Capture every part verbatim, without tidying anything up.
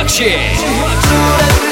Rockshit.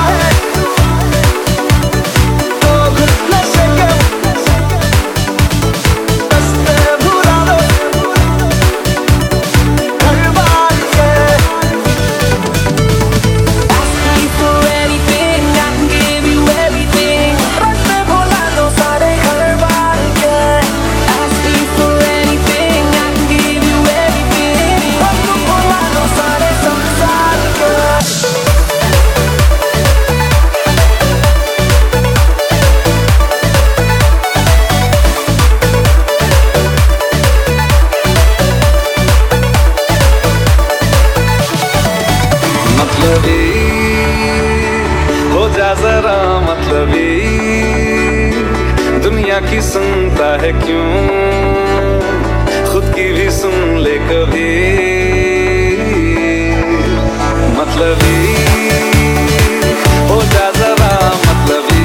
हो जा जरा मतलबी, दुनिया की सुनता है क्यों, खुद की भी सुन ले कभी। मतलबी हो जा जरा मतलबी,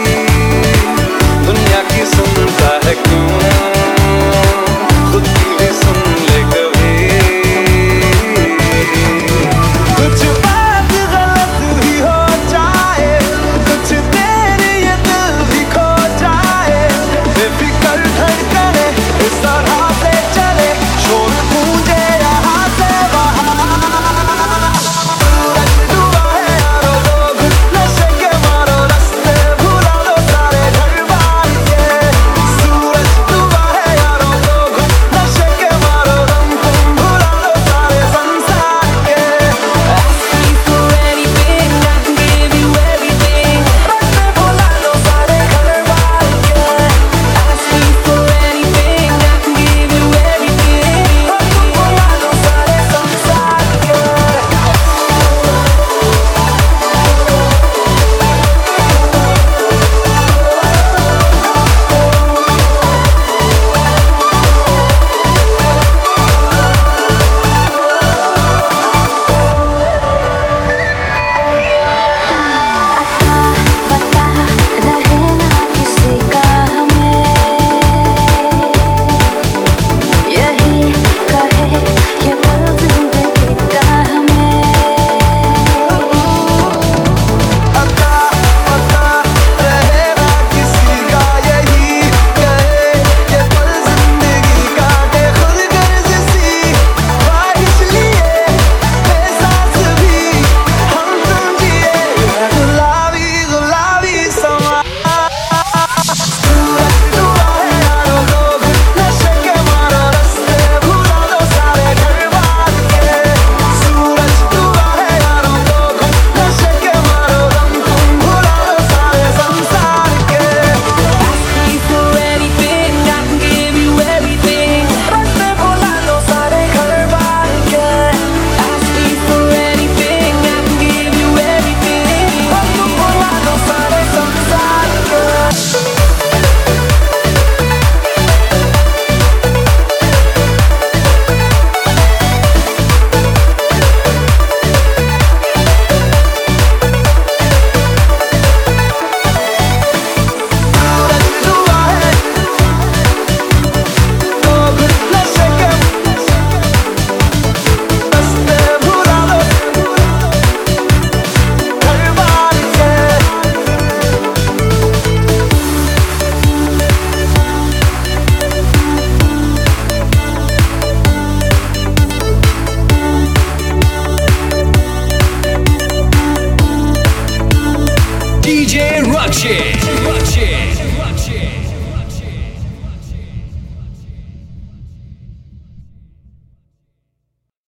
दुनिया की सुनता है क्यों, खुद की भी सुन ले कभी। कुछ बात गलत भी हो जाए, कुछ देर ये दिल भी खो जाए, बेफिक्र धड़कने इस तरह से चले, शोर गूंजे यहाँ से वहाँ। सूरज डूबा है यारो, लोग नशे के मारो, रास्ते भुला दो सारे घर बार के। सूरज डूबा है यारो, लोग नशे के मारो, गम तुम भुला दो सारे संसार के। D J Rockshit.